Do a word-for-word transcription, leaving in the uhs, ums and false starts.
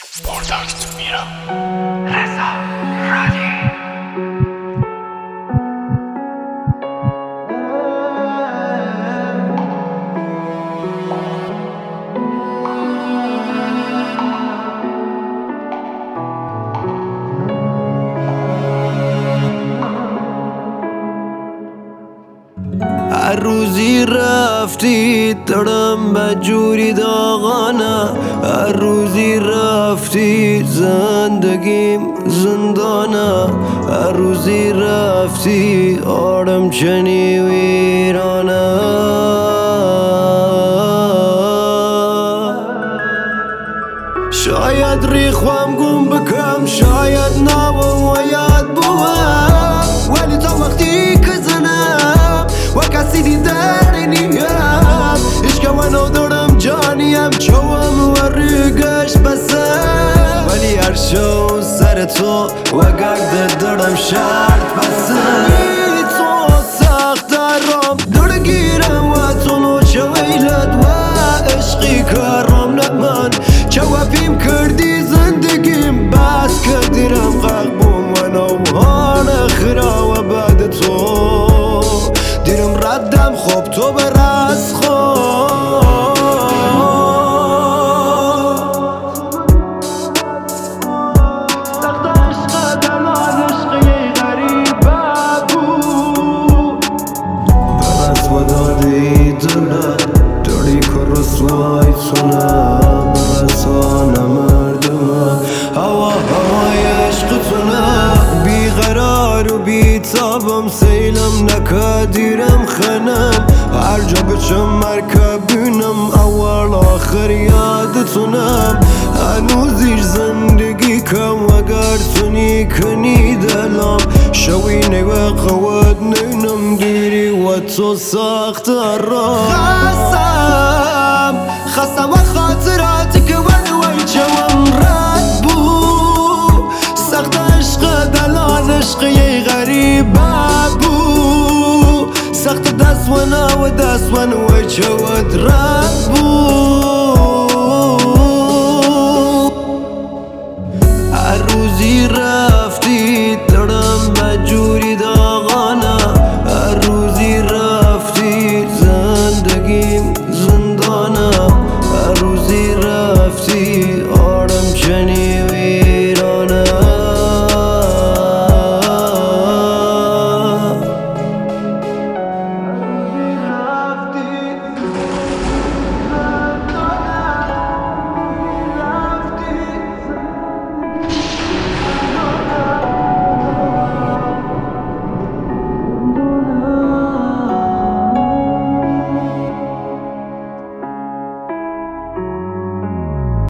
پروداکت میرا رضا رادی هر روزی رفتی دارم بجوری داغانه، هر روزی رفتی زندگیم زندانه، هر روزی رفتی آرم چنی ویرانه. شاید ریخوام گم بکم، شاید نابم و یاد بوم، ولی تا وقتی که زنم و کسی دیدنی نیم عشق منو دارم جانیم چوم و ریگش بسم، ولی هر شو سر تو و گرد دارم شرط بسم. تو سخت درام درگیرم و تو نو چویلت و عشقی کارم نمان چوابیم کردی زندگیم بس کردیرم غرق بوم و نوهان خرا و بعد تو دیرم ردم خوب تو برس خوب سخت عشق دلان عشقی غریبه بود برس و دادی دلم داری که رسوای تونم برسانه مردم هوا هوای عشق تونم بیقرار و بیتابم سیلم نکدیرم خنم هر جا بچم مرکبینم اول آخر یادتونم هنوز زیر زندگی کم اگر تونی کنی دلم شوینه و قوت نینم دیری و تو سخت را خستم خستم و خاطراتی که ولوی چوم رد بود سخت عشق دلان عشقی غریبه بود سخت دست و نو دست و نوی چود رد بود